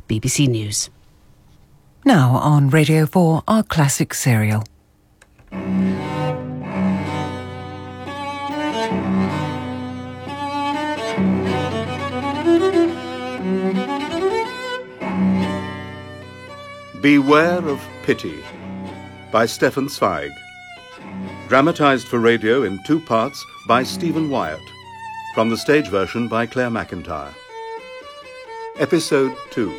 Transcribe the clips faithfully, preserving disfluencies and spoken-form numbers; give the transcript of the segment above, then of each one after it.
B B C News. Now on Radio four, our classic serial. Beware of Pity by Stefan Zweig. Dramatised for radio in two parts by Stephen Wyatt. From the stage version by Claire McIntyre. Episode two.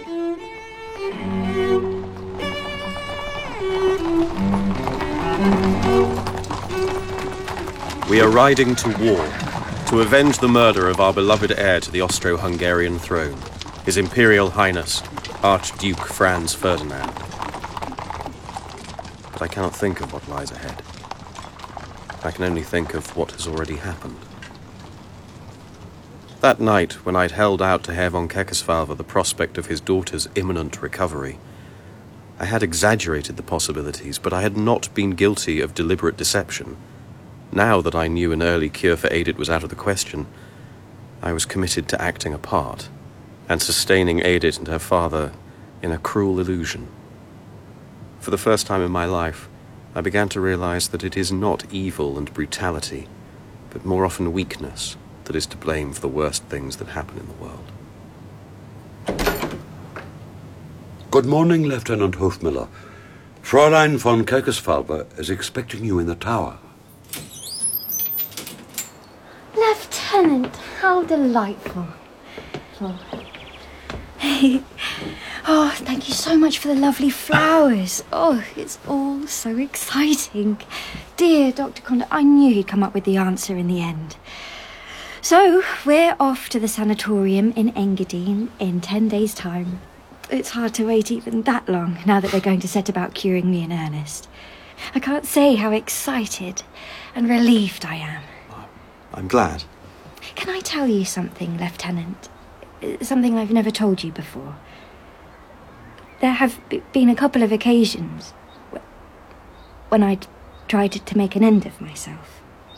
We are riding to war, to avenge the murder of our beloved heir to the Austro-Hungarian throne, His Imperial Highness, Archduke Franz Ferdinand. But I cannot think of what lies ahead. I can only think of what has already happened. That night, when I'd held out to Herr von Keckerswalde the prospect of his daughter's imminent recovery, I had exaggerated the possibilities, but I had not been guilty of deliberate deception. Now that I knew an early cure for Edith was out of the question, I was committed to acting a part and sustaining Edith and her father in a cruel illusion. For the first time in my life, I began to realize that it is not evil and brutality, but more often weakness, that is to blame for the worst things that happen in the world. Good morning, Lieutenant Hofmüller. Fräulein von Keckerswalde is expecting you in the tower. Lieutenant, how delightful. Oh. Oh, thank you so much for the lovely flowers. Oh, it's all so exciting. Dear Doctor Condor, I knew he'd come up with the answer in the end. So, we're off to the sanatorium in Engadine in ten days' time. It's hard to wait even that long, now that they're going to set about curing me in earnest. I can't say how excited and relieved I am. I'm glad. Can I tell you something, Lieutenant? Something I've never told you before. There have b- been a couple of occasions when I'd tried to make an end of myself.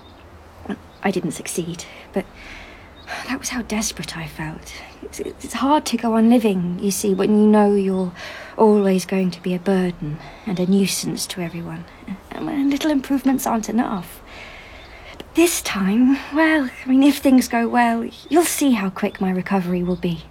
I didn't succeed, but that was how desperate I felt. It's, it's hard to go on living, you see, when you know you're always going to be a burden and a nuisance to everyone, and when little improvements aren't enough. But this time, well, I mean, if things go well, you'll see how quick my recovery will be.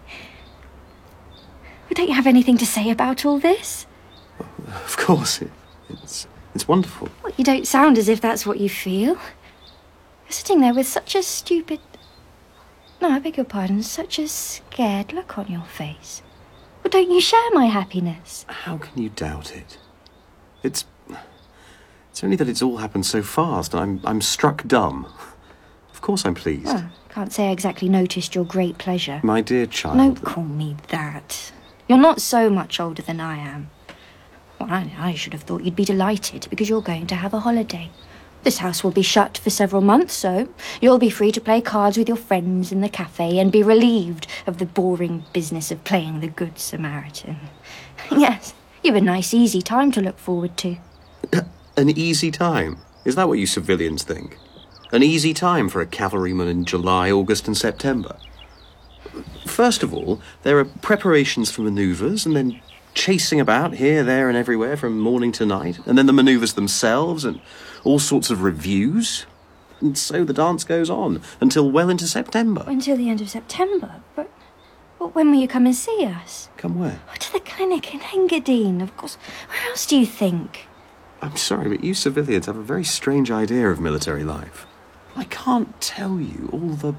Well, don't you have anything to say about all this? Of course, it, it's, it's wonderful. Well, you don't sound as if that's what you feel. You're sitting there with such a stupid... No, I beg your pardon, such a scared look on your face. Well, don't you share my happiness? How can you doubt it? It's... It's only that it's all happened so fast. I'm, I'm struck dumb. Of course I'm pleased. Oh, can't say I exactly noticed your great pleasure. My dear child... Don't call me that. You're not so much older than I am. Well, I, I should have thought you'd be delighted because you're going to have a holiday. This house will be shut for several months, so you'll be free to play cards with your friends in the cafe and be relieved of the boring business of playing the Good Samaritan. Yes, you've a nice, easy time to look forward to. An easy time? Is that what you civilians think? An easy time for a cavalryman in July, August and September? First of all, there are preparations for manoeuvres and then chasing about here, there and everywhere from morning to night, and then the manoeuvres themselves and all sorts of reviews. And so the dance goes on until well into September. Until the end of September? But, but when will you come and see us? Come where? Oh, to the clinic in Engadine, of course. Where else do you think? I'm sorry, but you civilians have a very strange idea of military life. I can't tell you all the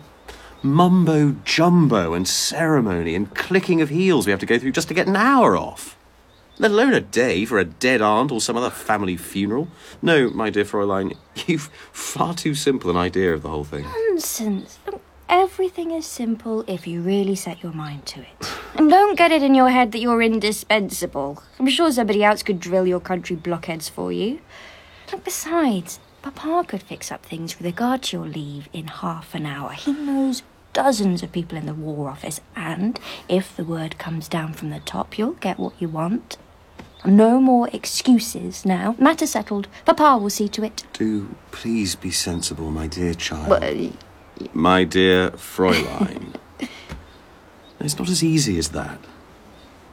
mumbo-jumbo and ceremony and clicking of heels we have to go through just to get an hour off. Let alone a day for a dead aunt or some other family funeral. No, my dear Fräulein, you've far too simple an idea of the whole thing. Nonsense. Everything is simple if you really set your mind to it. And don't get it in your head that you're indispensable. I'm sure somebody else could drill your country blockheads for you. And besides, Papa could fix up things with regard to your leave in half an hour. He knows dozens of people in the War Office, and if the word comes down from the top, you'll get what you want. No more excuses now. Matter settled. Papa will see to it. Do please be sensible, my dear child. Well, my dear Fräulein. It's not as easy as that.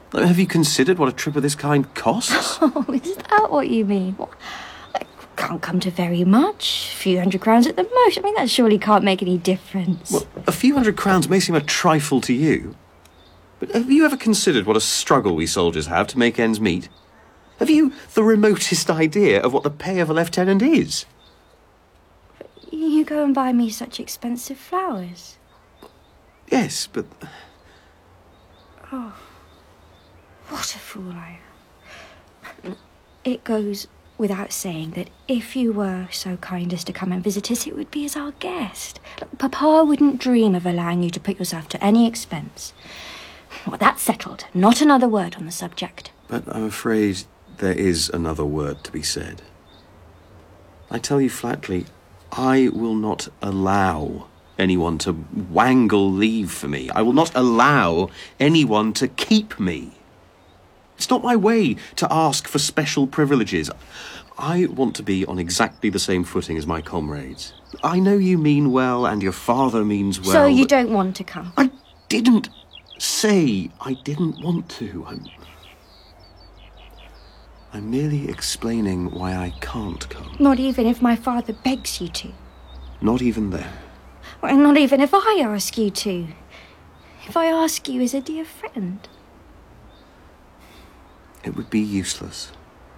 Have you considered what a trip of this kind costs? Oh, is that what you mean? What? It can't come to very much. A few hundred crowns at the most. I mean, that surely can't make any difference. Well, a few hundred crowns may seem a trifle to you. But have you ever considered what a struggle we soldiers have to make ends meet? Have you the remotest idea of what the pay of a lieutenant is? You go and buy me such expensive flowers. Yes, but... Oh, what a fool I am. It goes without saying that if you were so kind as to come and visit us, it would be as our guest. Look, Papa wouldn't dream of allowing you to put yourself to any expense. Well, that's settled. Not another word on the subject. But I'm afraid there is another word to be said. I tell you flatly, I will not allow anyone to wangle leave for me. I will not allow anyone to keep me. It's not my way to ask for special privileges. I want to be on exactly the same footing as my comrades. I know you mean well, and your father means well. So you but don't want to come? I didn't say I didn't want to. I'm... I'm merely explaining why I can't come. Not even if my father begs you to? Not even then. Well, not even if I ask you to. If I ask you as a dear friend. It would be useless.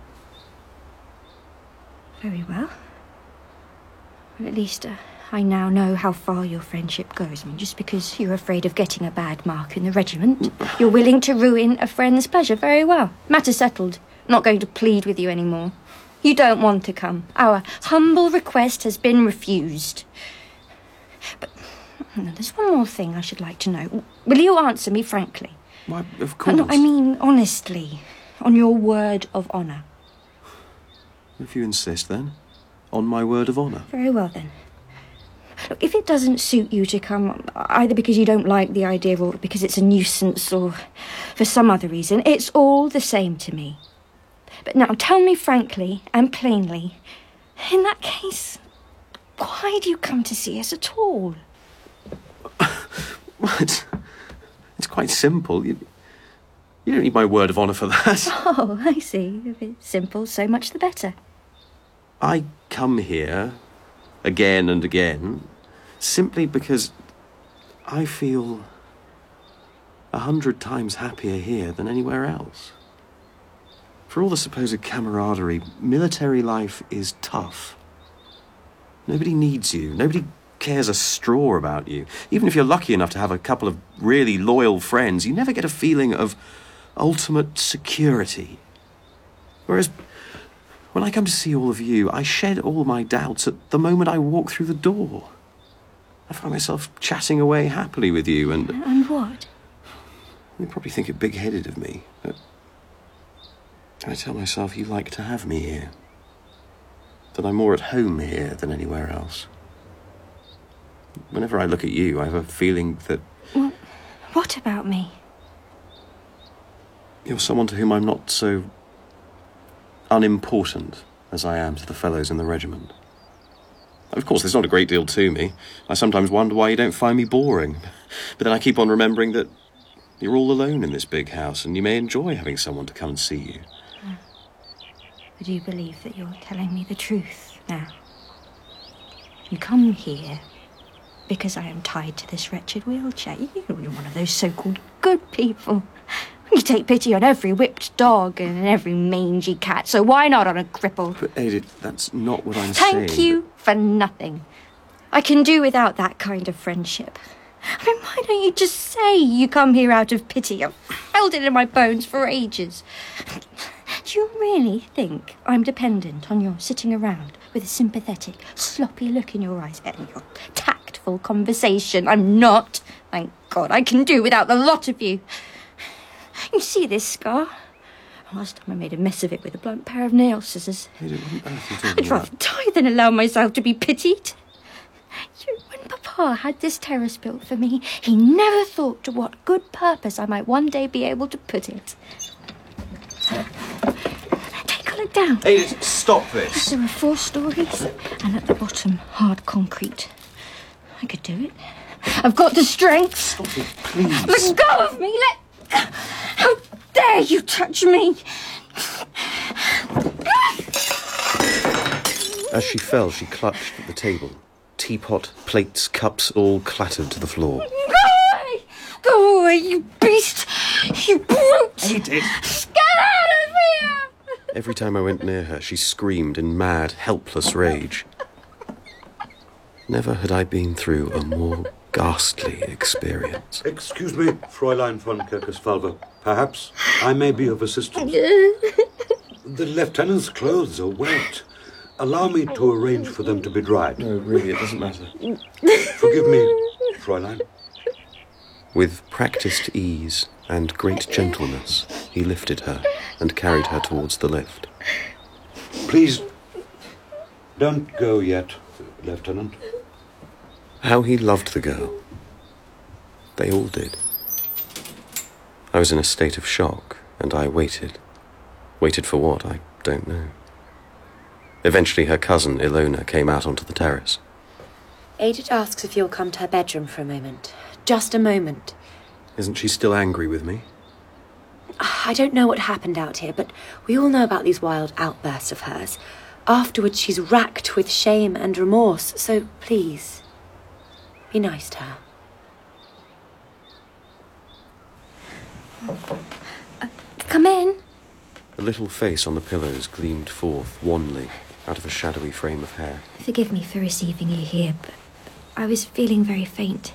Very well. Well, at least uh, I now know how far your friendship goes. I mean, just because you're afraid of getting a bad mark in the regiment, you're willing to ruin a friend's pleasure. Very well. Matter settled. Not going to plead with you anymore. You don't want to come. Our humble request has been refused. But there's one more thing I should like to know. Will you answer me frankly? Why, of course. No, I mean honestly, on your word of honour. If you insist, then. On my word of honour. Very well, then. Look, if it doesn't suit you to come, either because you don't like the idea or because it's a nuisance or for some other reason, it's all the same to me. But now tell me frankly and plainly, in that case, why do you come to see us at all? Well, it's, it's quite simple. You, you don't need my word of honour for that. Oh, I see. If it's simple, so much the better. I come here again and again simply because I feel a hundred times happier here than anywhere else. For all the supposed camaraderie, military life is tough. Nobody needs you. Nobody cares a straw about you. Even if you're lucky enough to have a couple of really loyal friends, you never get a feeling of ultimate security. Whereas when I come to see all of you, I shed all my doubts at the moment I walk through the door. I find myself chatting away happily with you and... And what? You probably think it big-headed of me, but I tell myself you like to have me here. That I'm more at home here than anywhere else. Whenever I look at you, I have a feeling that... Well, what about me? You're someone to whom I'm not so unimportant as I am to the fellows in the regiment. Of course, there's not a great deal to me. I sometimes wonder why you don't find me boring. But then I keep on remembering that you're all alone in this big house and you may enjoy having someone to come and see you. But do you believe that you're telling me the truth now? You come here because I am tied to this wretched wheelchair. You're one of those so-called good people. You take pity on every whipped dog and every mangy cat, so why not on a cripple? But, Edith, that's not what I'm saying. Thank you for nothing. I can do without that kind of friendship. I mean, why don't you just say you come here out of pity? I've felt it in my bones for ages. Do you really think I'm dependent on your sitting around with a sympathetic, sloppy look in your eyes and your tactful conversation? I'm not. Thank God, I can do without the lot of you. You see this scar? Last time I made a mess of it with a blunt pair of nail scissors. Edith, what on earth are you talking I'd rather about? die than allow myself to be pitied. You, when Papa had this terrace built for me, he never thought to what good purpose I might one day be able to put it. Take a look down. Edith, stop this. There are four stories, and at the bottom, hard concrete. I could do it. I've got the strength. Stop it, please. Let go of me. Let... How dare dare you touch me? As she fell, she clutched at the table. Teapot, plates, cups all clattered to the floor. Go away! Go away, you beast! You brute! Edith! Get out of here! Every time I went near her, she screamed in mad, helpless rage. Never had I been through a more ghastly experience. Excuse me, Fräulein von Kirkesfalve. Perhaps I may be of assistance. The lieutenant's clothes are wet. Allow me to arrange for them to be dried. No, really, it doesn't matter. Forgive me, Fräulein. With practised ease and great gentleness, he lifted her and carried her towards the lift. Please, don't go yet, Lieutenant. How he loved the girl. They all did. I was in a state of shock, and I waited. Waited for what, I don't know. Eventually her cousin, Ilona, came out onto the terrace. Edith asks if you'll come to her bedroom for a moment. Just a moment. Isn't she still angry with me? I don't know what happened out here, but we all know about these wild outbursts of hers. Afterwards, she's racked with shame and remorse, so please, be nice to her. Uh, come in. The little face on the pillows gleamed forth wanly out of a shadowy frame of hair. Forgive me for receiving you here, but I was feeling very faint.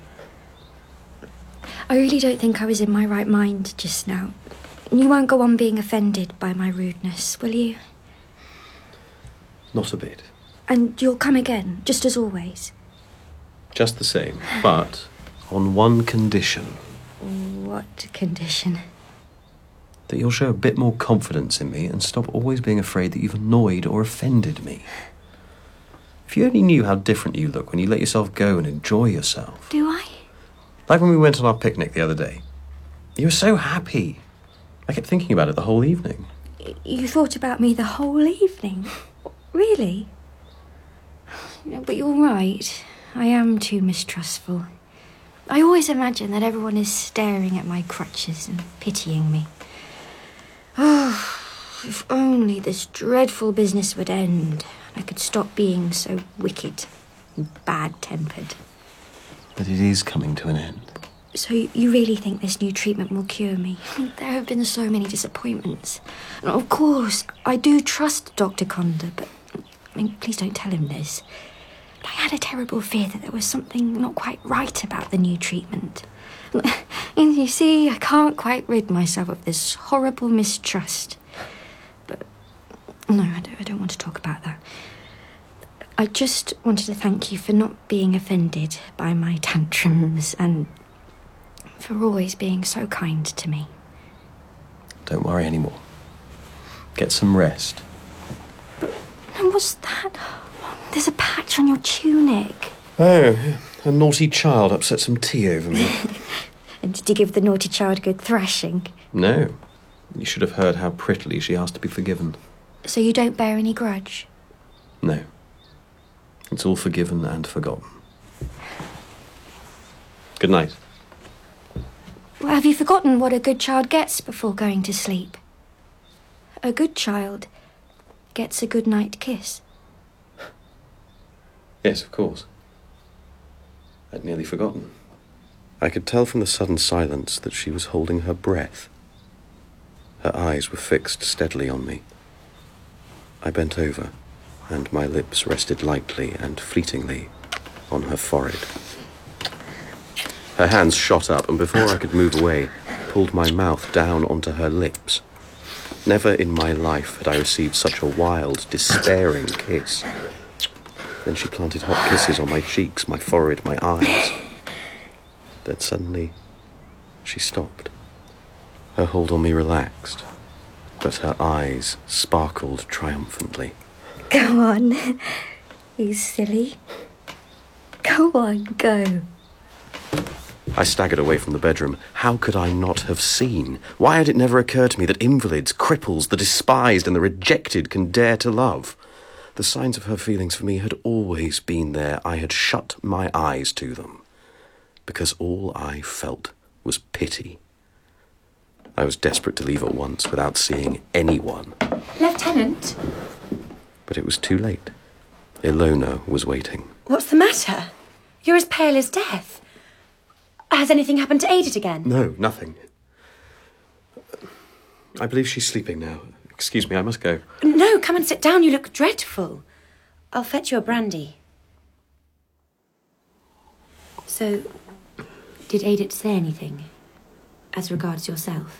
I really don't think I was in my right mind just now. You won't go on being offended by my rudeness, will you? Not a bit. And you'll come again, just as always? Just the same, but on one condition. What condition? That you'll show a bit more confidence in me and stop always being afraid that you've annoyed or offended me. If you only knew how different you look when you let yourself go and enjoy yourself. Do I? Like when we went on our picnic the other day. You were so happy. I kept thinking about it the whole evening. You thought about me the whole evening? Really? No, but you're right. I am too mistrustful. I always imagine that everyone is staring at my crutches and pitying me. Oh, if only this dreadful business would end, and I could stop being so wicked and bad-tempered. But it is coming to an end. So you really think this new treatment will cure me? I mean, there have been so many disappointments. And of course, I do trust Doctor Conder, but I mean, please don't tell him this. But I had a terrible fear that there was something not quite right about the new treatment. And you see, I can't quite rid myself of this horrible mistrust. But no, I don't, I don't want to talk about that. I just wanted to thank you for not being offended by my tantrums and for always being so kind to me. Don't worry anymore. Get some rest. But what's that? There's a patch on your tunic. Oh, a naughty child upset some tea over me. And did you give the naughty child a good thrashing? No. You should have heard how prettily she asked to be forgiven. So you don't bear any grudge? No. It's all forgiven and forgotten. Good night. Well, have you forgotten what a good child gets before going to sleep? A good child gets a good night kiss. Yes, of course. I'd nearly forgotten. I could tell from the sudden silence that she was holding her breath. Her eyes were fixed steadily on me. I bent over, and my lips rested lightly and fleetingly on her forehead. Her hands shot up, and before I could move away, pulled my mouth down onto her lips. Never in my life had I received such a wild, despairing kiss. Then she planted hot kisses on my cheeks, my forehead, my eyes. Then suddenly, she stopped. Her hold on me relaxed, but her eyes sparkled triumphantly. Go on, you silly. Go on, go. I staggered away from the bedroom. How could I not have seen? Why had it never occurred to me that invalids, cripples, the despised and the rejected can dare to love? The signs of her feelings for me had always been there. I had shut my eyes to them, because all I felt was pity. I was desperate to leave at once without seeing anyone. Lieutenant? But it was too late. Ilona was waiting. What's the matter? You're as pale as death. Has anything happened to Edith again? No, nothing. I believe she's sleeping now. Excuse me, I must go. No, come and sit down. You look dreadful. I'll fetch you a brandy. So, did Edith say anything as regards yourself?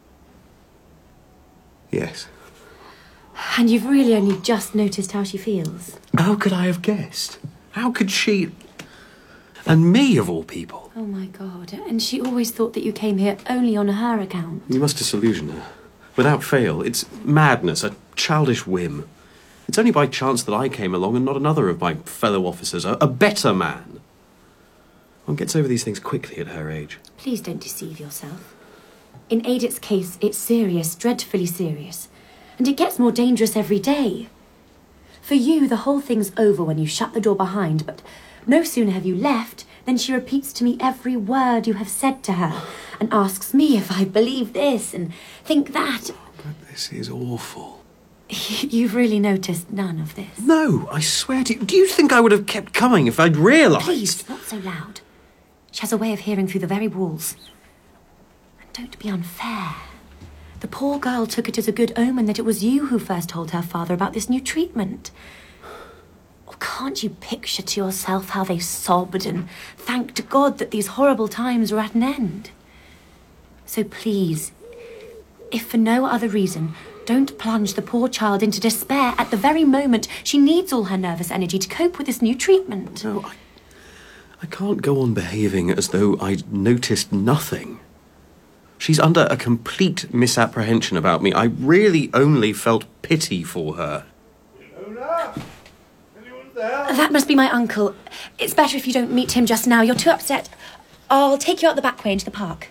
Yes. And you've really only just noticed how she feels? How could I have guessed? How could she... And me, of all people. Oh, my God. And she always thought that you came here only on her account. You must disillusion her. Without fail, it's madness, a childish whim. It's only by chance that I came along and not another of my fellow officers, a, a better man. One gets over these things quickly at her age. Please don't deceive yourself. In Edith's case, it's serious, dreadfully serious. And it gets more dangerous every day. For you, the whole thing's over when you shut the door behind, but no sooner have you left than she repeats to me every word you have said to her and asks me if I believe this and think that. But this is awful. You've really noticed none of this? No, I swear to you. Do you think I would have kept coming if I'd realised? Please, not so loud. She has a way of hearing through the very walls. And don't be unfair. The poor girl took it as a good omen that it was you who first told her father about this new treatment. Oh, can't you picture to yourself how they sobbed and thanked God that these horrible times were at an end? So please, if for no other reason, don't plunge the poor child into despair at the very moment she needs all her nervous energy to cope with this new treatment. No, I, I can't go on behaving as though I'd noticed nothing. She's under a complete misapprehension about me. I really only felt pity for her. Ilona? Anyone there? That must be my uncle. It's better if you don't meet him just now. You're too upset. I'll take you out the back way into the park.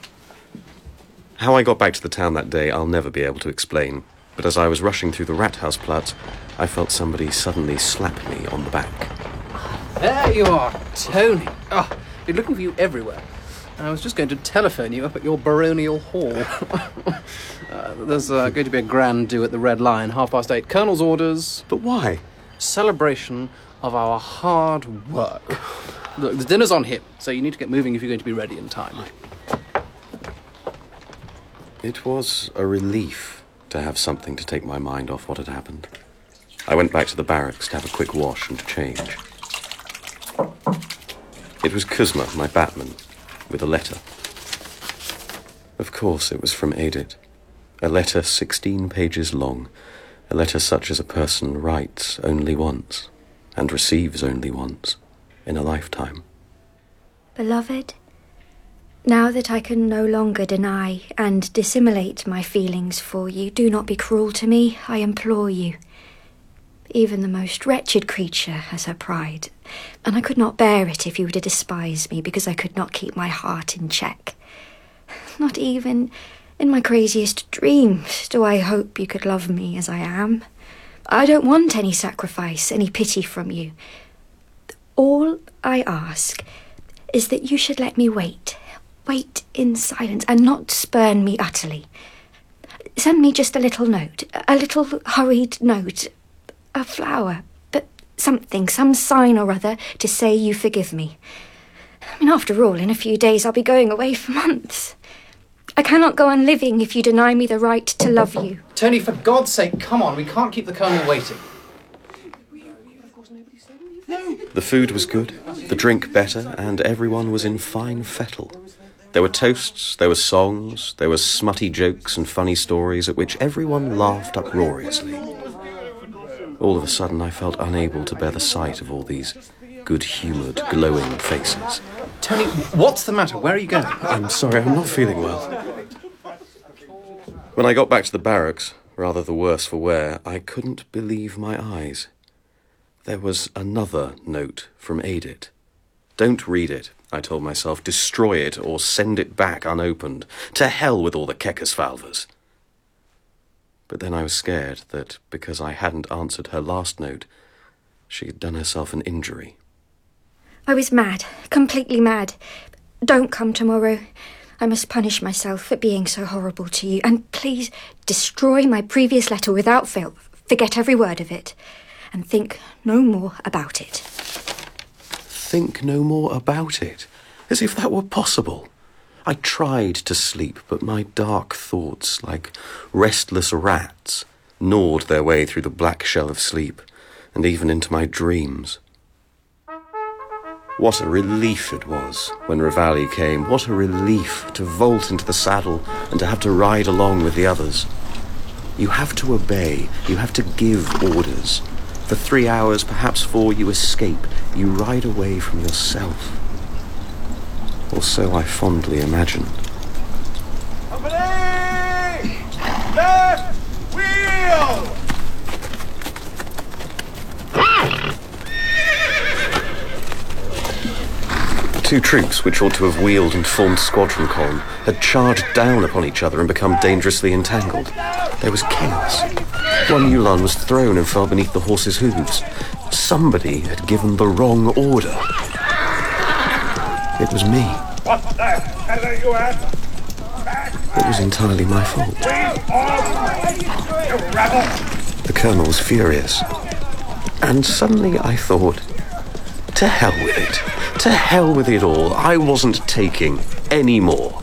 How I got back to the town that day, I'll never be able to explain. But as I was rushing through the Rathausplatz, I felt somebody suddenly slap me on the back. There you are, Tony. Oh, been looking for you everywhere. I was just going to telephone you up at your baronial hall. uh, there's uh, going to be a grand do at the Red Lion, half past eight. Colonel's orders. But why? Celebration of our hard work. Look, the dinner's on him, so you need to get moving if you're going to be ready in time. It was a relief to have something to take my mind off what had happened. I went back to the barracks to have a quick wash and change. It was Kuzma, my batman, with a letter. Of course, it was from Edith. A letter sixteen pages long. A letter such as a person writes only once, and receives only once, in a lifetime. Beloved, now that I can no longer deny and dissimulate my feelings for you, do not be cruel to me, I implore you. Even the most wretched creature has her pride, and I could not bear it if you were to despise me because I could not keep my heart in check. Not even in my craziest dreams do I hope you could love me as I am. I don't want any sacrifice, any pity from you. All I ask is that you should let me wait, wait in silence and not spurn me utterly. Send me just a little note, a little hurried note, a flower, but something, some sign or other to say you forgive me. I mean, after all, in a few days I'll be going away for months. I cannot go on living if you deny me the right to love you. Tony, for God's sake, come on, we can't keep the Colonel waiting. The food was good, the drink better, and everyone was in fine fettle. There were toasts, there were songs, there were smutty jokes and funny stories at which everyone laughed uproariously. All of a sudden I felt unable to bear the sight of all these good-humoured, glowing faces. Tony, what's the matter? Where are you going? I'm sorry, I'm not feeling well. When I got back to the barracks, rather the worse for wear, I couldn't believe my eyes. There was another note from Edith. Don't read it, I told myself. Destroy it or send it back unopened. To hell with all the Kekkersvalvers. But then I was scared that because I hadn't answered her last note, she had done herself an injury. I was mad, completely mad. Don't come tomorrow. I must punish myself for being so horrible to you, and please destroy my previous letter without fail. Forget every word of it, and think no more about it. Think no more about it? As if that were possible. I tried to sleep, but my dark thoughts, like restless rats, gnawed their way through the black shell of sleep, and even into my dreams. What a relief it was when Rivali came. What a relief to vault into the saddle and to have to ride along with the others. You have to obey. You have to give orders. For three hours, perhaps four, you escape. You ride away from yourself. Or so I fondly imagined. Company! Left wheel! Two troops, which ought to have wheeled and formed squadron column, had charged down upon each other and become dangerously entangled. There was chaos. One Ulan was thrown and fell beneath the horse's hooves. Somebody had given the wrong order. It was me. What the hell are you at? It was entirely my fault. You rebel! The colonel was furious. And suddenly I thought, to hell with it. To hell with it all. I wasn't taking any more.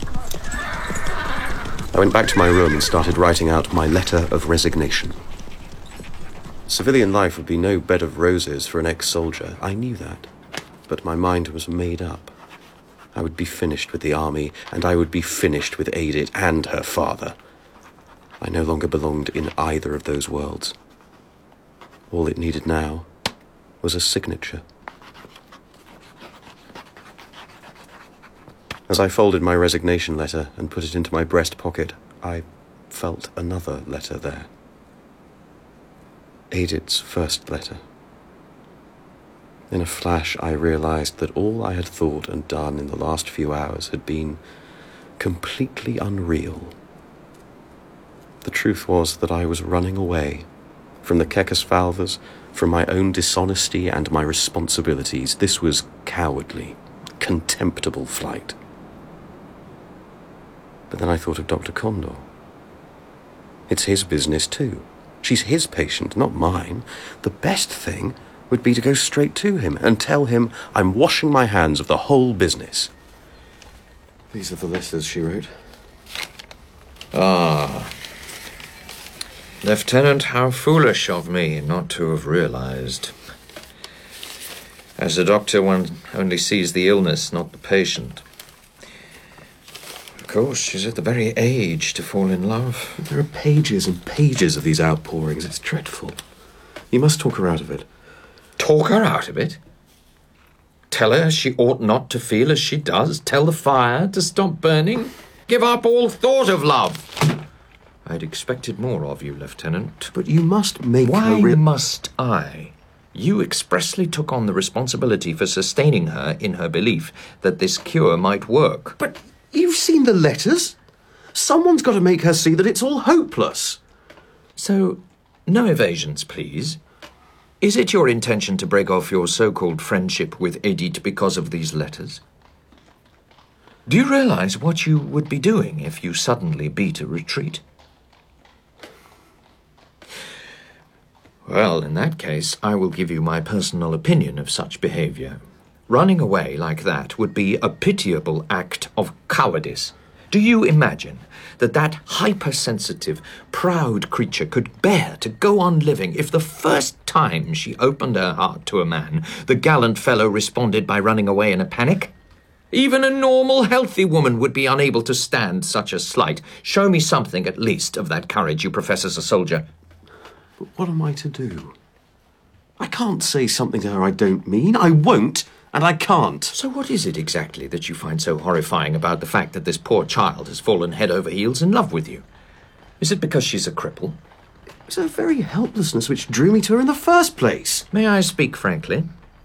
I went back to my room and started writing out my letter of resignation. Civilian life would be no bed of roses for an ex-soldier. I knew that. But my mind was made up. I would be finished with the army, and I would be finished with Edith and her father. I no longer belonged in either of those worlds. All it needed now was a signature. As I folded my resignation letter and put it into my breast pocket, I felt another letter there. Edith's first letter. In a flash, I realized that all I had thought and done in the last few hours had been completely unreal. The truth was that I was running away from the Kekosvalvas, from my own dishonesty and my responsibilities. This was cowardly, contemptible flight. But then I thought of Doctor Condor. It's his business too. She's his patient, not mine. The best thing would be to go straight to him and tell him I'm washing my hands of the whole business. These are the letters she wrote. Ah. Lieutenant, how foolish of me not to have realized. As a doctor, one only sees the illness, not the patient. Of course, she's at the very age to fall in love. There are pages and pages of these outpourings. It's dreadful. You must talk her out of it. Talk her out of it? Tell her she ought not to feel as she does? Tell the fire to stop burning? Give up all thought of love? I'd expected more of you, Lieutenant. But you must make Why her real... must I? You expressly took on the responsibility for sustaining her in her belief that this cure might work. But you've seen the letters. Someone's got to make her see that it's all hopeless. So, no evasions, please. Is it your intention to break off your so-called friendship with Edith because of these letters? Do you realize what you would be doing if you suddenly beat a retreat? Well, in that case, I will give you my personal opinion of such behavior. Running away like that would be a pitiable act of cowardice. Do you imagine that that hypersensitive, proud creature could bear to go on living if the first time she opened her heart to a man, the gallant fellow responded by running away in a panic? Even a normal, healthy woman would be unable to stand such a slight. Show me something, at least, of that courage you profess as a soldier. But what am I to do? I can't say something to her I don't mean. I won't, and I can't. So what is it exactly that you find so horrifying about the fact that this poor child has fallen head over heels in love with you? Is it because she's a cripple? It's her very helplessness which drew me to her in the first place. May I speak frankly?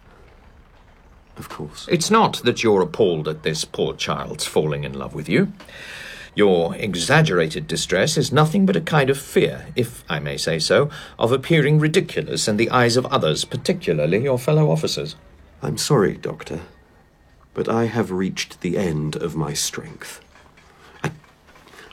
Of course. It's not that you're appalled at this poor child's falling in love with you. Your exaggerated distress is nothing but a kind of fear, if I may say so, of appearing ridiculous in the eyes of others, particularly your fellow officers. I'm sorry, Doctor, but I have reached the end of my strength.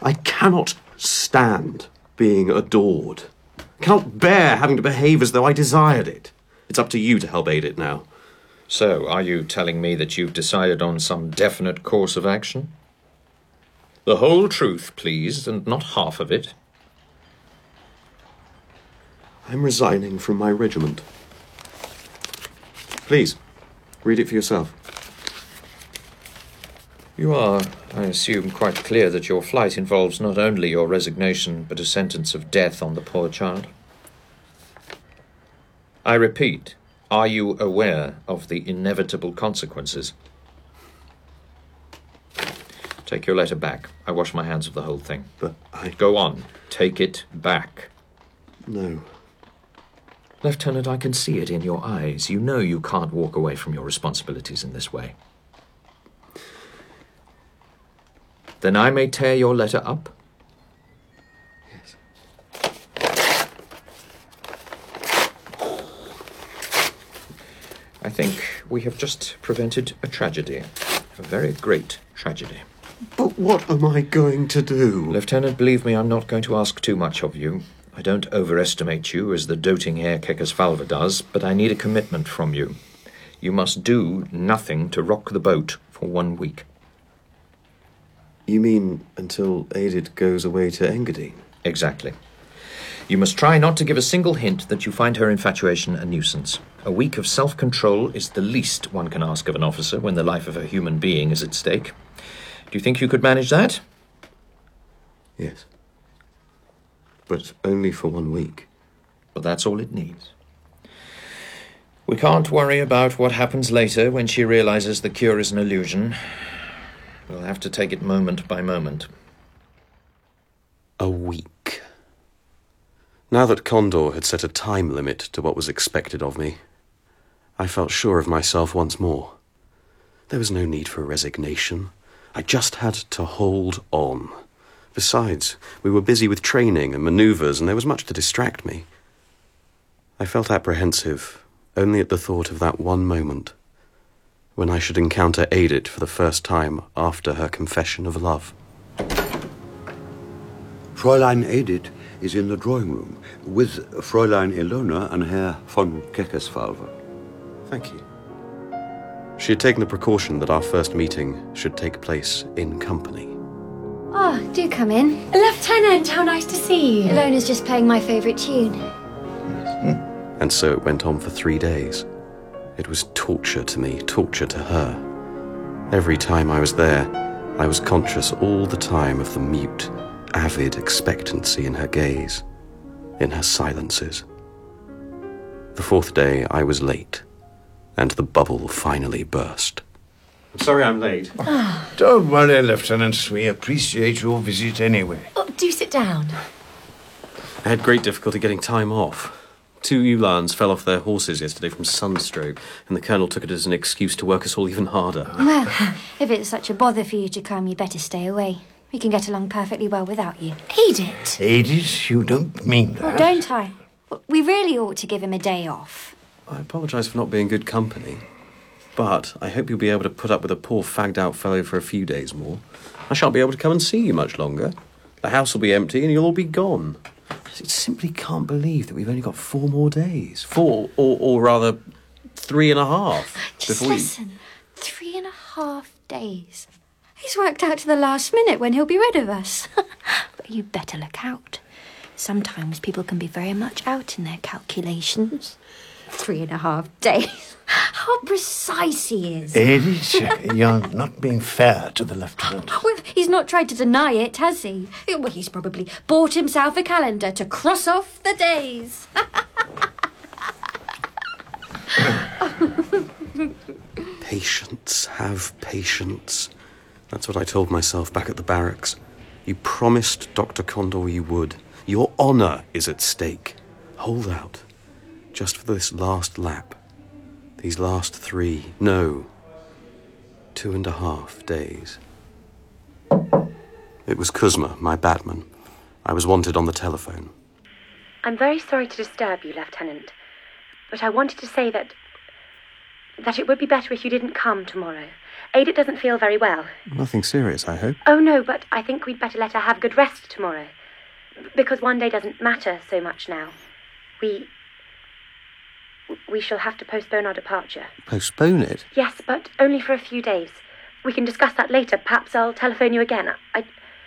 I cannot stand being adored. I cannot bear having to behave as though I desired it. It's up to you to help aid it now. So, are you telling me that you've decided on some definite course of action? The whole truth, please, and not half of it. I'm resigning from my regiment. Please, read it for yourself. You are, I assume, quite clear that your flight involves not only your resignation, but a sentence of death on the poor child. I repeat, are you aware of the inevitable consequences? Take your letter back. I wash my hands of the whole thing. But I... Go on. Take it back. No. Lieutenant, I can see it in your eyes. You know you can't walk away from your responsibilities in this way. Then I may tear your letter up? Yes. I think we have just prevented a tragedy. A very great tragedy. But what am I going to do? Lieutenant, believe me, I'm not going to ask too much of you. I don't overestimate you as the doting Herr Keckersfalva does, but I need a commitment from you. You must do nothing to rock the boat for one week. You mean until Edith goes away to Engadine? Exactly. You must try not to give a single hint that you find her infatuation a nuisance. A week of self-control is the least one can ask of an officer when the life of a human being is at stake. Do you think you could manage that? Yes. But only for one week. Well, that's all it needs. We can't worry about what happens later when she realizes the cure is an illusion. We'll have to take it moment by moment. A week. Now that Condor had set a time limit to what was expected of me, I felt sure of myself once more. There was no need for resignation. I just had to hold on. Besides, we were busy with training and manoeuvres, and there was much to distract me. I felt apprehensive only at the thought of that one moment, when I should encounter Edith for the first time after her confession of love. Fräulein Edith is in the drawing room with Fräulein Ilona and Herr von Keckersfalva. Thank you. She had taken the precaution that our first meeting should take place in company. Oh, do come in. Lieutenant, how nice to see you. Ilona's just playing my favourite tune. And so it went on for three days. It was torture to me, torture to her. Every time I was there, I was conscious all the time of the mute, avid expectancy in her gaze, in her silences. The fourth day, I was late, and the bubble finally burst. I'm sorry I'm late. Oh. Don't worry, Lieutenant. We appreciate your visit anyway. Oh, do sit down. I had great difficulty getting time off. Two Uhlans fell off their horses yesterday from sunstroke, and the Colonel took it as an excuse to work us all even harder. Well, if it's such a bother for you to come, you better stay away. We can get along perfectly well without you. Edith! Edith, you don't mean that. Well, don't I? We really ought to give him a day off. I apologise for not being good company, but I hope you'll be able to put up with a poor fagged-out fellow for a few days more. I shan't be able to come and see you much longer. The house will be empty and you'll all be gone. I simply can't believe that we've only got four more days. Four, or, or rather, three and a half. Just before listen. We... Three and a half days. He's worked out to the last minute when he'll be rid of us. But you better look out. Sometimes people can be very much out in their calculations. Three and a half days. How precise he is. Edith, you're not being fair to the Lieutenant. Well, he's not tried to deny it, has he? Well, he's probably bought himself a calendar to cross off the days. Patience, have patience. That's what I told myself back at the barracks. You promised Doctor Condor you would. Your honour is at stake. Hold out. Just for this last lap. These last three, no, two and a half days. It was Kuzma, my batman. I was wanted on the telephone. I'm very sorry to disturb you, Lieutenant, but I wanted to say that... that it would be better if you didn't come tomorrow. Ada doesn't feel very well. Nothing serious, I hope. Oh, no, but I think we'd better let her have good rest tomorrow. Because one day doesn't matter so much now. We... We shall have to postpone our departure. Postpone it? Yes, but only for a few days. We can discuss that later. Perhaps I'll telephone you again. I...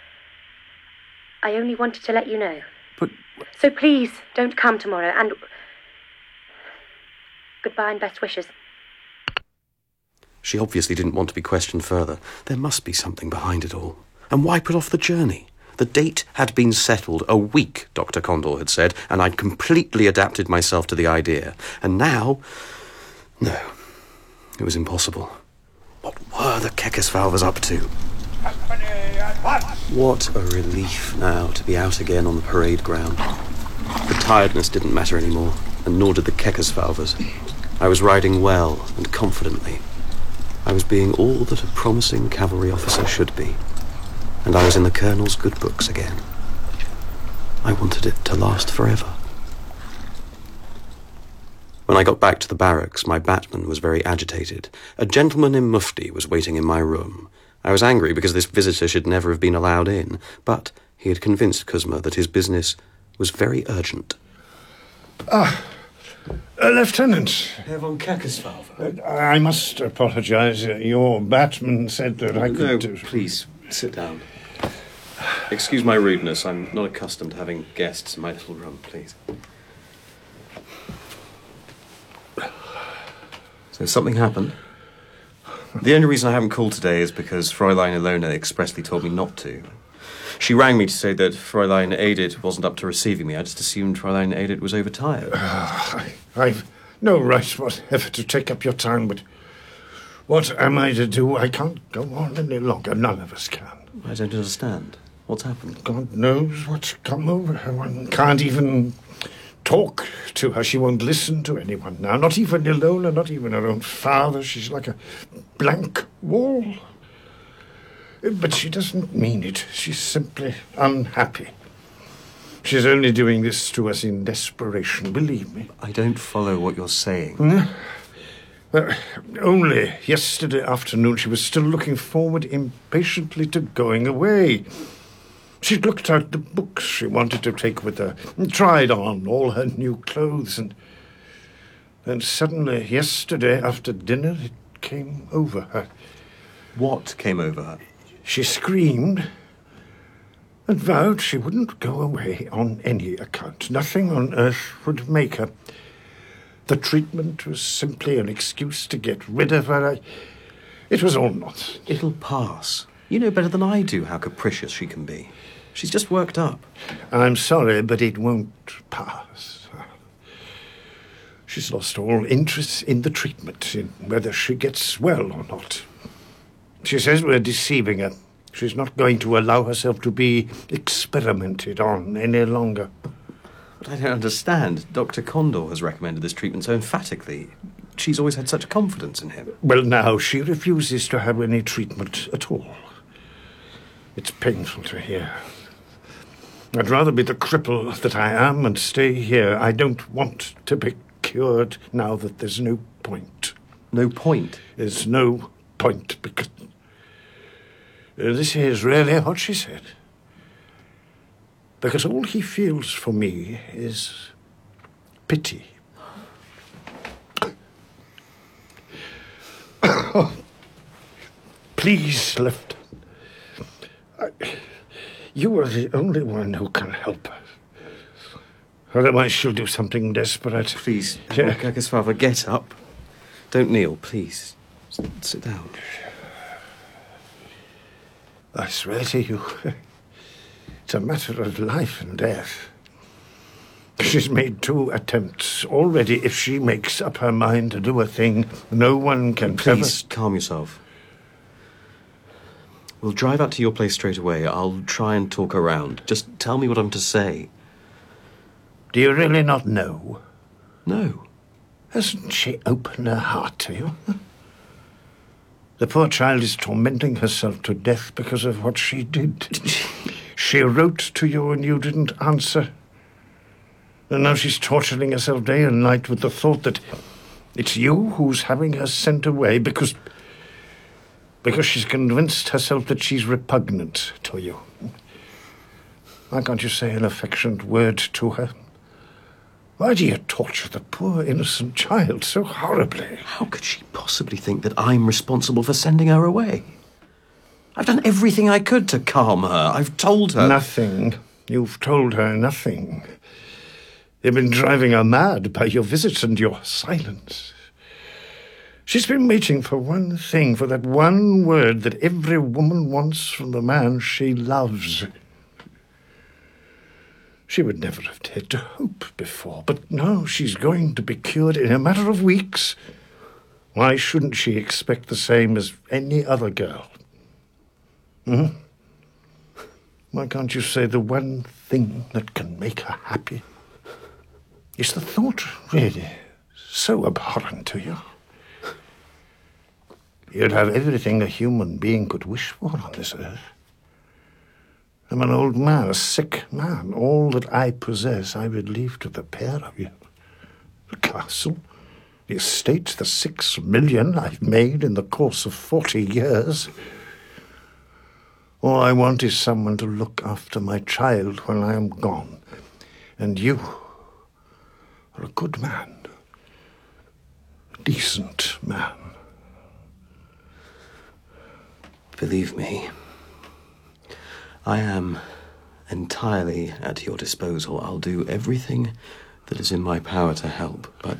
I only wanted to let you know. But... So please, don't come tomorrow, and... Goodbye and best wishes. She obviously didn't want to be questioned further. There must be something behind it all. And why put off the journey? The date had been settled a week, Doctor Condor had said, and I'd completely adapted myself to the idea. And now... No. It was impossible. What were the Kekesvalvers up to? What a relief now to be out again on the parade ground. The tiredness didn't matter anymore, and nor did the Kekesvalvers. I was riding well and confidently. I was being all that a promising cavalry officer should be. And I was in the Colonel's good books again. I wanted it to last forever. When I got back to the barracks, my batman was very agitated. A gentleman in mufti was waiting in my room. I was angry because this visitor should never have been allowed in, but he had convinced Kuzma that his business was very urgent. Ah, uh, Lieutenant. Herr von Kekesvalver. Uh, I must apologise. Uh, your batman said that I could... No, do... please, sit down. Excuse my rudeness. I'm not accustomed to having guests in my little room, please. So something happened? The only reason I haven't called today is because Fräulein Ilona expressly told me not to. She rang me to say that Fräulein Edith wasn't up to receiving me. I just assumed Fräulein Edith was overtired. Uh, I, I've no right whatever to take up your time, but what am I to do? I can't go on any longer. None of us can. I don't understand. What's happened? God knows what's come over her. One can't even talk to her. She won't listen to anyone now. Not even Ilona, not even her own father. She's like a blank wall. But she doesn't mean it. She's simply unhappy. She's only doing this to us in desperation, believe me. I don't follow what you're saying. Hmm? Well, only yesterday afternoon she was still looking forward impatiently to going away. She'd looked out the books she wanted to take with her, and tried on all her new clothes, and then suddenly, yesterday after dinner, it came over her. What came over her? She screamed and vowed she wouldn't go away on any account. Nothing on earth would make her. The treatment was simply an excuse to get rid of her. I, it was all nonsense. It'll pass. You know better than I do how capricious she can be. She's just worked up. I'm sorry, but it won't pass. She's lost all interest in the treatment, in whether she gets well or not. She says we're deceiving her. She's not going to allow herself to be experimented on any longer. But I don't understand. Doctor Condor has recommended this treatment so emphatically. She's always had such confidence in him. Well, now she refuses to have any treatment at all. It's painful to hear. I'd rather be the cripple that I am and stay here. I don't want to be cured now that there's no point. No point? There's no point because... Uh, this is really what she said. Because all he feels for me is pity. Oh, please, Lieutenant. I, you are the only one who can help her. Otherwise she'll do something desperate. Please, Yeah. Kekesvalver, get up. Don't kneel, please. S- sit down. I swear to you, it's a matter of life and death. She's made two attempts already. If she makes up her mind to do a thing, no one can Please, ever... calm yourself. We'll drive out to your place straight away. I'll try and talk around. Just tell me what I'm to say. Do you really not know? No. Hasn't she opened her heart to you? The poor child is tormenting herself to death because of what she did. She wrote to you and you didn't answer. And now she's torturing herself day and night with the thought that it's you who's having her sent away because... Because she's convinced herself that she's repugnant to you. Why can't you say an affectionate word to her? Why do you torture the poor innocent child so horribly? How could she possibly think that I'm responsible for sending her away? I've done everything I could to calm her. I've told her... Nothing. You've told her nothing. You've been driving her mad by your visits and your silence. She's been waiting for one thing, for that one word that every woman wants from the man she loves. She would never have dared to hope before, but now she's going to be cured in a matter of weeks. Why shouldn't she expect the same as any other girl? Hmm? Why can't you say the one thing that can make her happy? Is the thought really so abhorrent to you? You'd have everything a human being could wish for on this earth. I'm an old man, a sick man. All that I possess I would leave to the pair of you. The castle, the estate, the six million I've made in the course of forty years. All I want is someone to look after my child when I am gone. And you are a good man. A decent man. Believe me, I am entirely at your disposal. I'll do everything that is in my power to help, but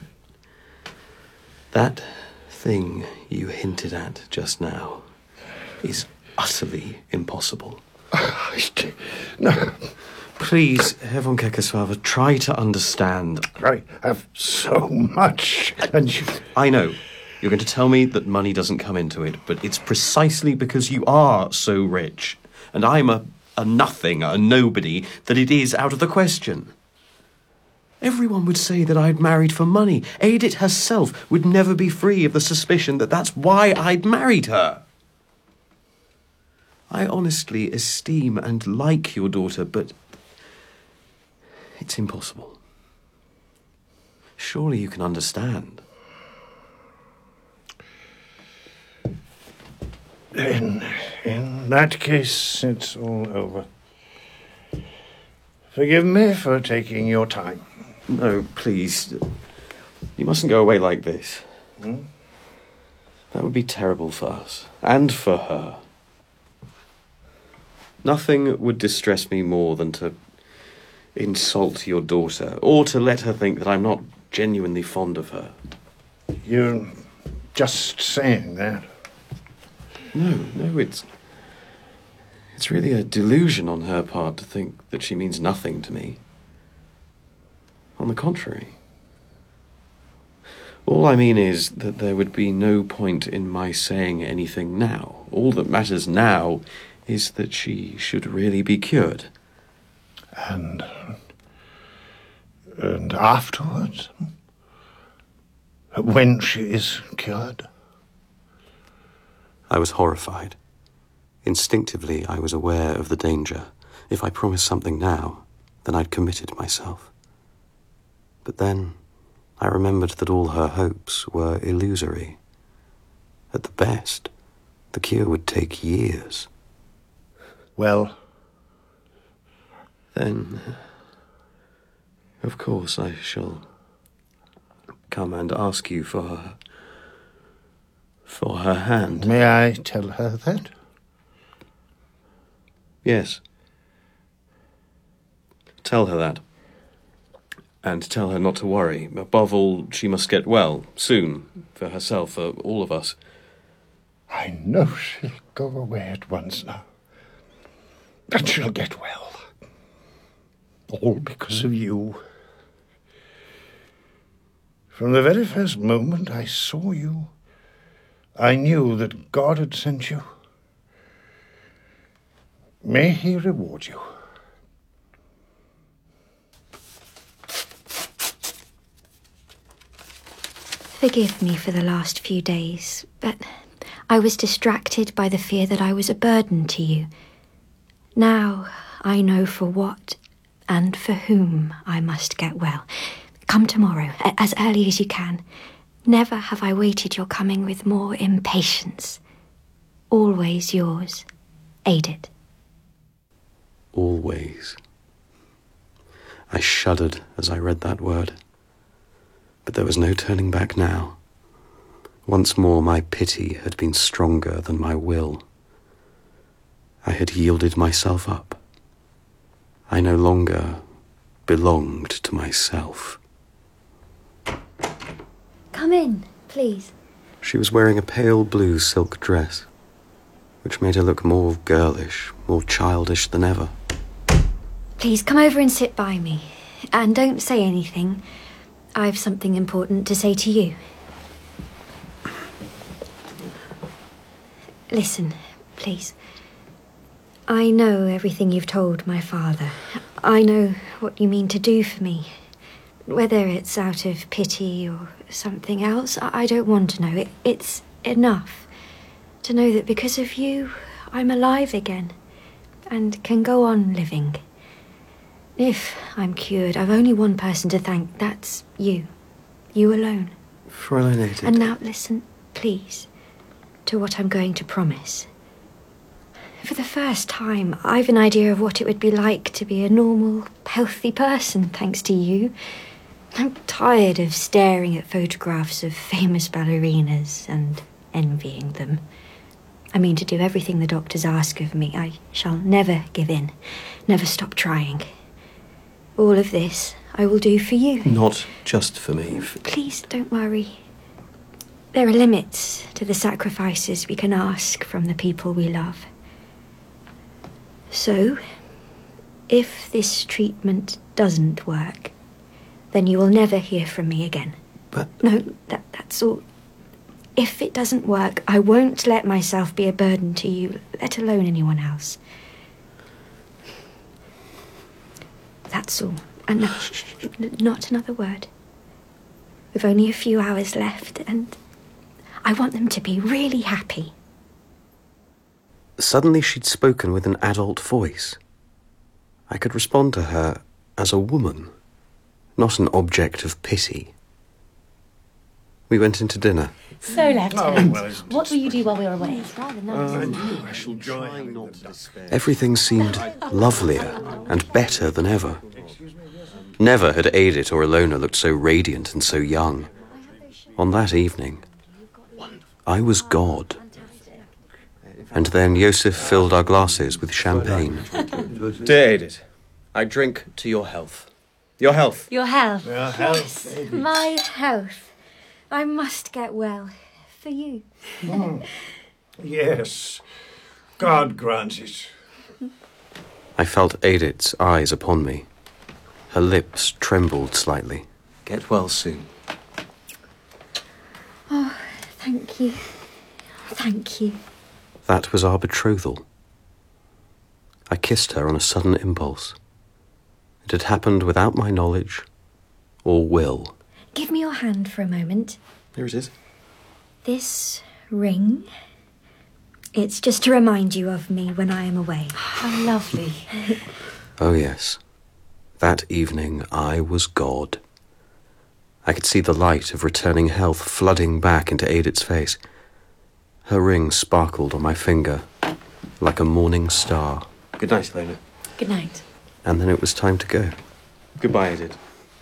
that thing you hinted at just now is utterly impossible. No. Please, Herr von Keckerswalver, try to understand. I have so much, and you... I know. You're going to tell me that money doesn't come into it, but it's precisely because you are so rich, and I'm a, a nothing, a nobody, that it is out of the question. Everyone would say that I'd married for money. Edith herself would never be free of the suspicion that that's why I'd married her. I honestly esteem and like your daughter, but it's impossible. Surely you can understand. In, in that case, it's all over. Forgive me for taking your time. No, please. You mustn't go away like this. Hmm? That would be terrible for us. And for her. Nothing would distress me more than to insult your daughter, or to let her think that I'm not genuinely fond of her. You're just saying that. No, no, it's... It's really a delusion on her part to think that she means nothing to me. On the contrary. All I mean is that there would be no point in my saying anything now. All that matters now is that she should really be cured. And... and afterwards? When she is cured? I was horrified. Instinctively, I was aware of the danger. If I promised something now, then I'd committed myself. But then I remembered that all her hopes were illusory. At the best, the cure would take years. Well? Then, of course, I shall come and ask you for her, for her hand. May I tell her that? Yes. Tell her that. And tell her not to worry. Above all, she must get well, soon, for herself, for all of us. I know she'll go away at once now. But she'll get well. All because of you. From the very first moment I saw you, I knew that God had sent you. May he reward you. Forgive me for the last few days, but I was distracted by the fear that I was a burden to you. Now I know for what and for whom I must get well. Come tomorrow, as early as you can. Never have I waited your coming with more impatience. Always yours, Edith. Always. I shuddered as I read that word. But there was no turning back now. Once more my pity had been stronger than my will. I had yielded myself up. I no longer belonged to myself. Come in, please. She was wearing a pale blue silk dress, which made her look more girlish, more childish than ever. Please come over and sit by me. And don't say anything. I've something important to say to you. Listen, please. I know everything you've told my father. I know what you mean to do for me. Whether it's out of pity or something else, I don't want to know. It, it's enough to know that because of you, I'm alive again and can go on living. If I'm cured, I've only one person to thank. That's you. You alone. Fräulein Edith. And now listen, please, to what I'm going to promise. For the first time, I've an idea of what it would be like to be a normal, healthy person, thanks to you. I'm tired of staring at photographs of famous ballerinas and envying them. I mean to do everything the doctors ask of me. I shall never give in, never stop trying. All of this I will do for you. Not just for me. Please don't worry. There are limits to the sacrifices we can ask from the people we love. So, if this treatment doesn't work, then you will never hear from me again. But... No, that, that's all. If it doesn't work, I won't let myself be a burden to you, let alone anyone else. That's all. And no, not another word. We've only a few hours left, and I want them to be really happy. Suddenly she'd spoken with an adult voice. I could respond to her as a woman, not an object of pity. We went into dinner. So, Lieutenant, Oh, well, what will you do while we're away? It's rather nice. I knew I shall join not to despair. Everything seemed lovelier and better than ever. Never had Edith or Ilona looked so radiant and so young. On that evening, I was God. And then Joseph filled our glasses with champagne. Dear Edith, I drink to your health. Your health. Your health. Your health, baby. My health. I must get well. For you. Mm. Yes. God grant it. I felt Edith's eyes upon me. Her lips trembled slightly. Get well soon. Oh, thank you. Thank you. That was our betrothal. I kissed her on a sudden impulse. It had happened without my knowledge or will. Give me your hand for a moment. Here it is. This ring, it's just to remind you of me when I am away. How lovely. Oh, yes. That evening I was God. I could see the light of returning health flooding back into Edith's face. Her ring sparkled on my finger like a morning star. Good night, Ilona. Good night. And then it was time to go. Goodbye, Edith.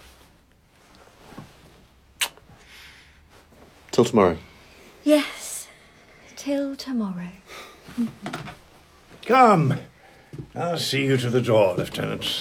Till tomorrow. Yes, till tomorrow. Come. I'll see you to the door, Lieutenant.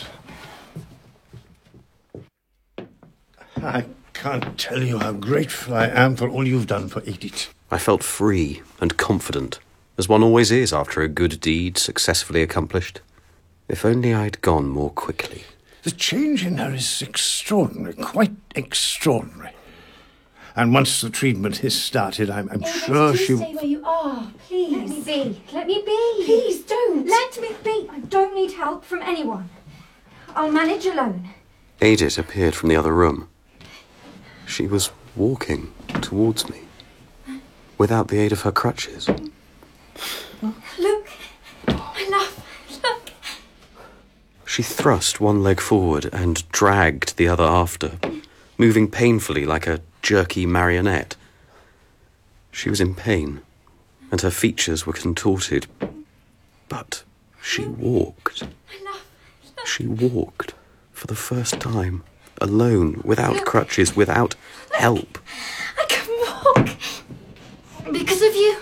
I can't tell you how grateful I am for all you've done for Edith. I felt free and confident, as one always is after a good deed successfully accomplished. If only I'd gone more quickly. The change in her is extraordinary, quite extraordinary. And once the treatment is started, I'm, I'm sure do she... stay where you are, please. Let me be. Let me be. Please don't. Let me be. I don't need help from anyone. I'll manage alone. Edith appeared from the other room. She was walking towards me, without the aid of her crutches. Look, my love, look. She thrust one leg forward and dragged the other after, moving painfully like a jerky marionette. She was in pain, and her features were contorted. But she walked. She walked for the first time, alone, without crutches, without help. I can walk because of you.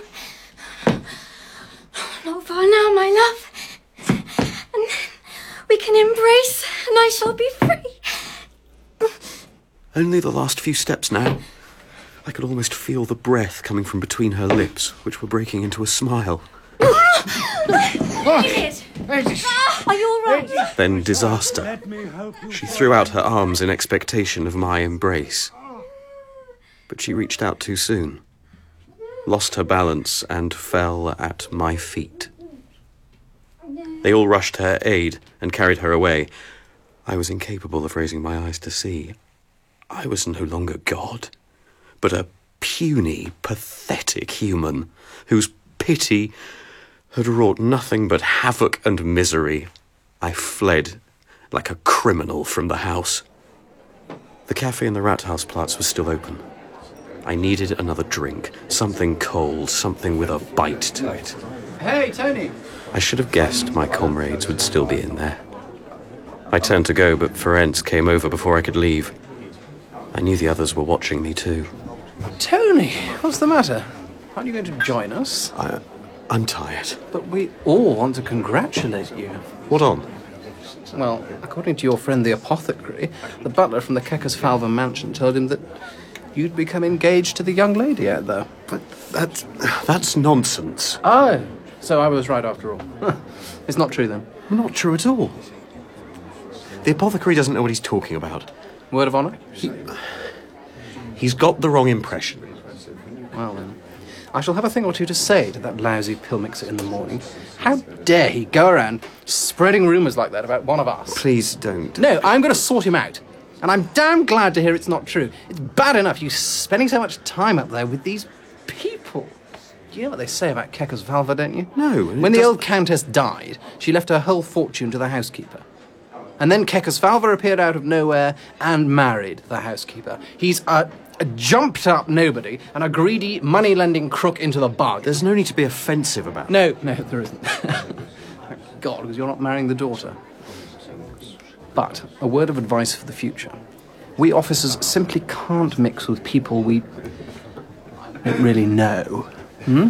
Not far now, my love. And then we can embrace, and I shall be free. Only the last few steps now. I could almost feel the breath coming from between her lips, which were breaking into a smile. Edith! Are you all right? Then disaster. She threw out her arms in expectation of my embrace. But she reached out too soon, lost her balance, and fell at my feet. They all rushed to her aid and carried her away. I was incapable of raising my eyes to see. I was no longer God, but a puny, pathetic human whose pity had wrought nothing but havoc and misery. I fled like a criminal from the house. The cafe in the Rathausplatz was still open. I needed another drink, something cold, something with a bite to it. Hey, Tony! I should have guessed my comrades would still be in there. I turned to go, but Ferenc came over before I could leave. I knew the others were watching me too. Tony, what's the matter? Aren't you going to join us? I, I'm tired. But we all want to congratulate you. What on? Well, according to your friend the apothecary, the butler from the Kekkersfalva mansion told him that you'd become engaged to the young lady out there. But that's, that's nonsense. Oh, so I was right after all. It's not true then? Not true at all. The apothecary doesn't know what he's talking about. Word of honour? He, he's got the wrong impression. Well then, I shall have a thing or two to say to that lousy pill mixer in the morning. How dare he go around spreading rumours like that about one of us? Please don't. No, I'm going to sort him out. And I'm damn glad to hear it's not true. It's bad enough you spending so much time up there with these people. You know what they say about Kekkersfalva, don't you? No. When the old countess died, she left her whole fortune to the housekeeper. And then Kekkersfalva appeared out of nowhere and married the housekeeper. He's a, a jumped-up nobody and a greedy, money-lending crook into the bargain. There's no need to be offensive about it. No, no, there isn't. Thank God, because you're not marrying the daughter. But a word of advice for the future. We officers simply can't mix with people we don't really know. Hmm?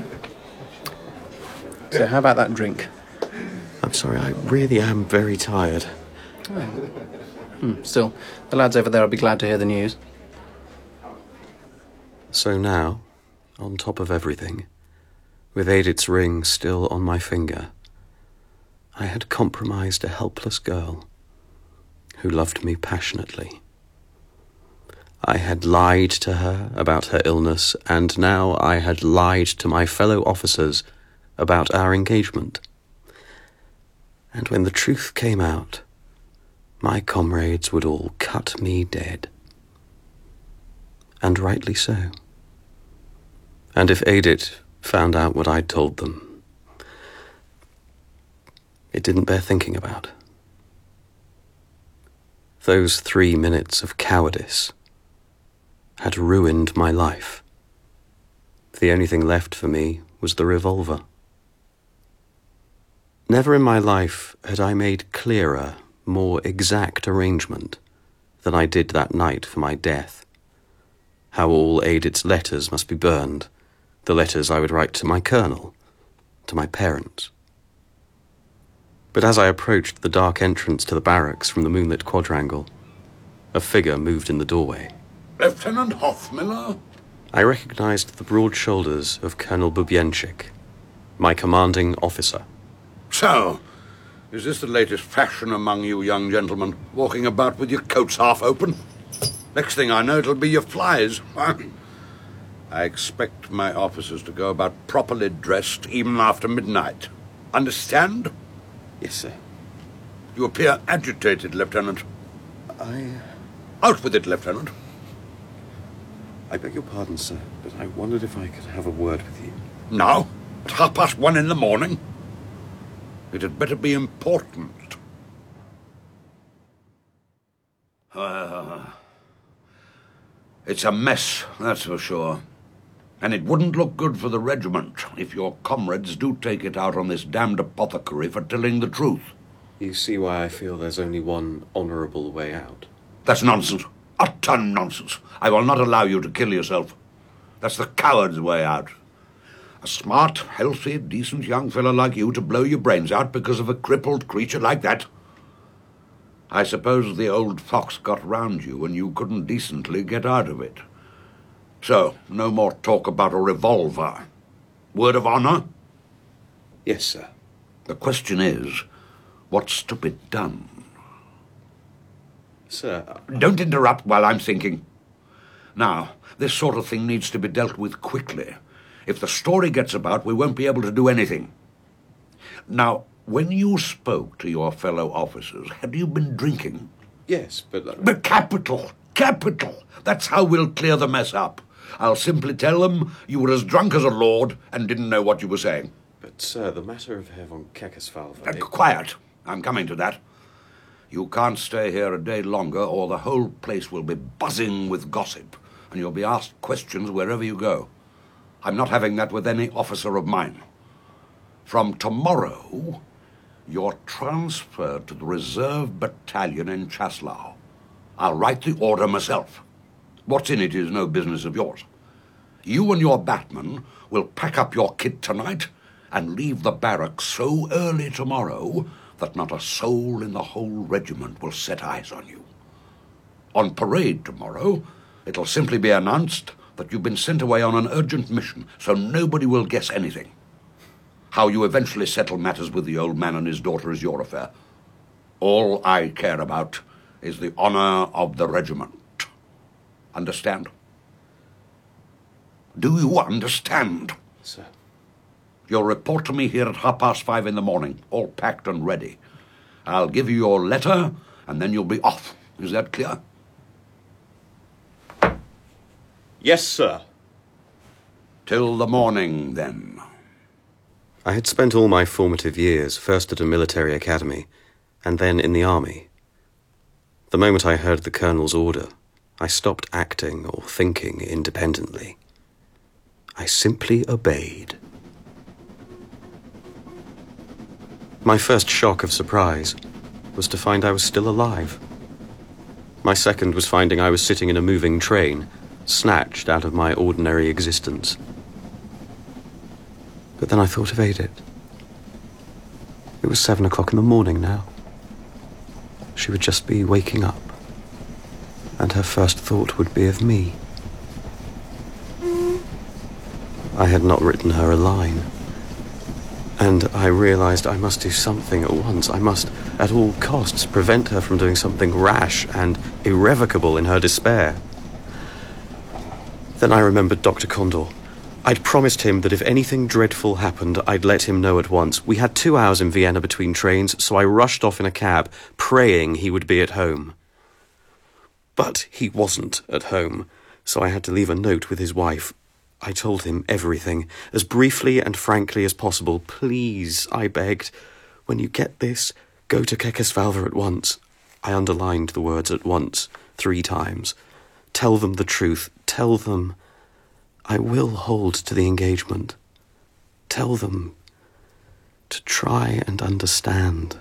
So how about that drink? I'm sorry, I really am very tired. Oh. Hmm, still, the lads over there will be glad to hear the news. So now, on top of everything, with Edith's ring still on my finger, I had compromised a helpless girl who loved me passionately. I had lied to her about her illness, and now I had lied to my fellow officers about our engagement. And when the truth came out, my comrades would all cut me dead. And rightly so. And if Edith found out what I'd told them, it didn't bear thinking about. Those three minutes of cowardice had ruined my life. The only thing left for me was the revolver. Never in my life had I made clearer, more exact arrangement than I did that night for my death. How all Edith's letters must be burned, the letters I would write to my colonel, to my parents. But as I approached the dark entrance to the barracks from the moonlit quadrangle, a figure moved in the doorway. Lieutenant Hoffmiller? I recognized the broad shoulders of Colonel Bubienchik, my commanding officer. So, is this the latest fashion among you young gentlemen, walking about with your coats half open? Next thing I know, it'll be your flies. I expect my officers to go about properly dressed even after midnight. Understand? Yes, sir. You appear agitated, Lieutenant. I... Out with it, Lieutenant. I beg your pardon, sir, but I wondered if I could have a word with you. Now? At half past one in the morning? It had better be important. Uh, it's a mess, that's for sure. And it wouldn't look good for the regiment if your comrades do take it out on this damned apothecary for telling the truth. You see why I feel there's only one honourable way out? That's nonsense. Utter nonsense. I will not allow you to kill yourself. That's the coward's way out. A smart, healthy, decent young fellow like you to blow your brains out because of a crippled creature like that. I suppose the old fox got round you and you couldn't decently get out of it. So, no more talk about a revolver. Word of honour? Yes, sir. The question is, what's to be done? Sir... Don't interrupt while I'm thinking. Now, this sort of thing needs to be dealt with quickly. If the story gets about, we won't be able to do anything. Now, when you spoke to your fellow officers, had you been drinking? Yes, but... Uh... But capital! Capital! That's how we'll clear the mess up. I'll simply tell them you were as drunk as a lord and didn't know what you were saying. But, sir, the matter of Herr von Keckersvalve... Uh, quiet. I'm coming to that. You can't stay here a day longer or the whole place will be buzzing with gossip and you'll be asked questions wherever you go. I'm not having that with any officer of mine. From tomorrow, you're transferred to the reserve battalion in Chaslau. I'll write the order myself. What's in it is no business of yours. You and your batman will pack up your kit tonight and leave the barracks so early tomorrow that not a soul in the whole regiment will set eyes on you. On parade tomorrow, it'll simply be announced that you've been sent away on an urgent mission, so nobody will guess anything. How you eventually settle matters with the old man and his daughter is your affair. All I care about is the honour of the regiment. Understand? Do you understand? Sir. You'll report to me here at half past five in the morning, all packed and ready. I'll give you your letter, and then you'll be off. Is that clear? Yes, sir. Till the morning, then. I had spent all my formative years, first at a military academy, and then in the army. The moment I heard the colonel's order, I stopped acting or thinking independently. I simply obeyed. My first shock of surprise was to find I was still alive. My second was finding I was sitting in a moving train, snatched out of my ordinary existence. But then I thought of Edith. It was seven o'clock in the morning now. She would just be waking up, and her first thought would be of me. I had not written her a line, and I realized I must do something at once. I must, at all costs, prevent her from doing something rash and irrevocable in her despair. Then I remembered Doctor Condor. I'd promised him that if anything dreadful happened, I'd let him know at once. We had two hours in Vienna between trains, so I rushed off in a cab, praying he would be at home. But he wasn't at home, so I had to leave a note with his wife. I told him everything, as briefly and frankly as possible. Please, I begged, when you get this, go to Keckersvalve at once. I underlined the words at once, three times. Tell them the truth. Tell them I will hold to the engagement. Tell them to try and understand.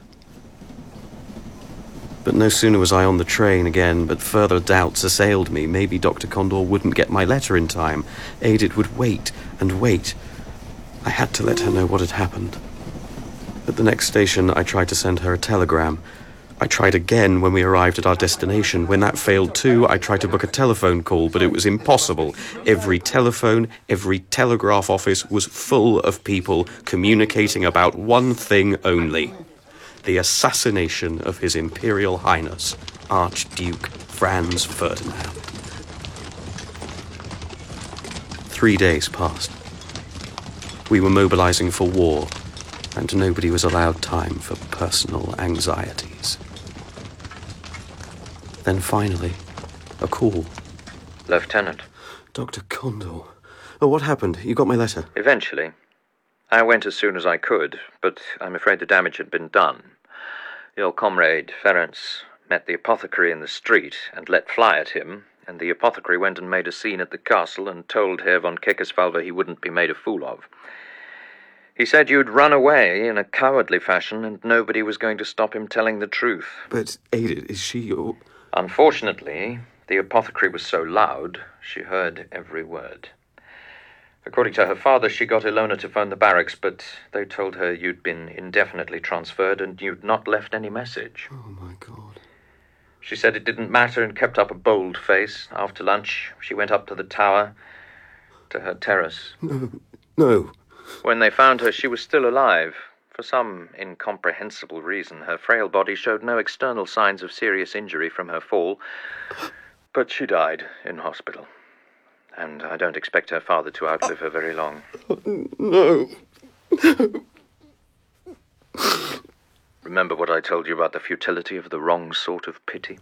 But no sooner was I on the train again, but further doubts assailed me. Maybe Doctor Condor wouldn't get my letter in time. Edith would wait and wait. I had to let her know what had happened. At the next station, I tried to send her a telegram. I tried again when we arrived at our destination. When that failed too, I tried to book a telephone call, but it was impossible. Every telephone, every telegraph office was full of people communicating about one thing only: the assassination of His Imperial Highness, Archduke Franz Ferdinand. Three days passed. We were mobilizing for war, and nobody was allowed time for personal anxieties. Then finally, a call. Lieutenant. Doctor Condor. Oh, what happened? You got my letter? Eventually. I went as soon as I could, but I'm afraid the damage had been done. Your comrade, Ferenc, met the apothecary in the street and let fly at him, and the apothecary went and made a scene at the castle and told Herr von Keckersvalve he wouldn't be made a fool of. He said you'd run away in a cowardly fashion and nobody was going to stop him telling the truth. But, Edith, is she your... Unfortunately, the apothecary was so loud, she heard every word. According to her father, she got Ilona to phone the barracks, but they told her you'd been indefinitely transferred and you'd not left any message. Oh, my God. She said it didn't matter and kept up a bold face. After lunch, she went up to the tower, to her terrace. No, no. When they found her, she was still alive. For some incomprehensible reason, her frail body showed no external signs of serious injury from her fall, but she died in hospital. And I don't expect her father to outlive her very long. No. Remember what I told you about the futility of the wrong sort of pity?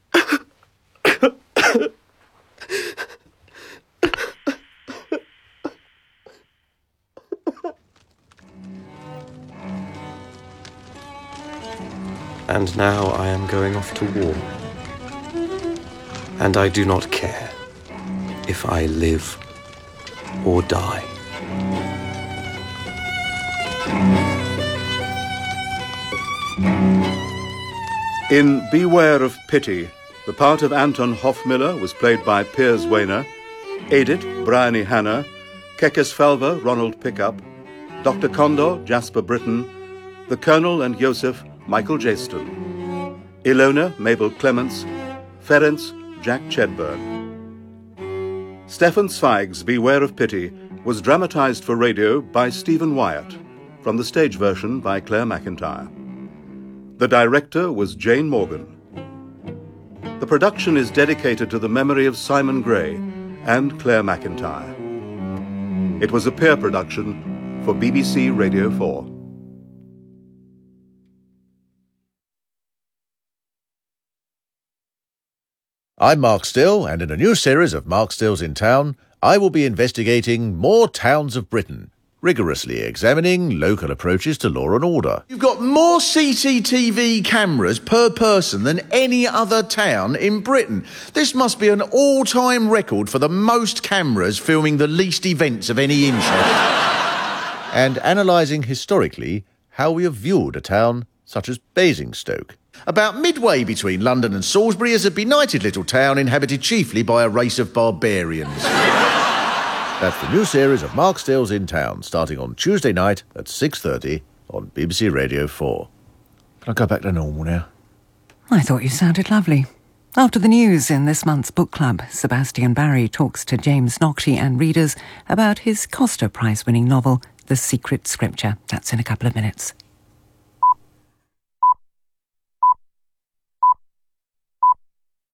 And now I am going off to war. And I do not care if I live or die. In Beware of Pity, the part of Anton Hoffmiller was played by Piers Wayner, Edith, Bryony Hanna, Keckersvalve, Ronald Pickup, Doctor Condor, Jasper Britton, the Colonel and Joseph, Michael Jaston, Ilona, Mabel Clements, Ferenc, Jack Chedburn. Stefan Zweig's Beware of Pity was dramatized for radio by Stephen Wyatt, from the stage version by Claire McIntyre. The director was Jane Morgan. The production is dedicated to the memory of Simon Gray and Claire McIntyre. It was a peer production for B B C Radio four. I'm Mark Still, and in a new series of Mark Stills in Town, I will be investigating more towns of Britain, rigorously examining local approaches to law and order. You've got more C C T V cameras per person than any other town in Britain. This must be an all-time record for the most cameras filming the least events of any interest. And analysing historically how we have viewed a town such as Basingstoke. About midway between London and Salisbury is a benighted little town inhabited chiefly by a race of barbarians. That's the new series of Mark Stills in Town, starting on Tuesday night at six thirty on B B C Radio four. Can I go back to normal now? I thought you sounded lovely. After the news in this month's book club, Sebastian Barry talks to James Nokshi and readers about his Costa Prize-winning novel, The Secret Scripture. That's in a couple of minutes.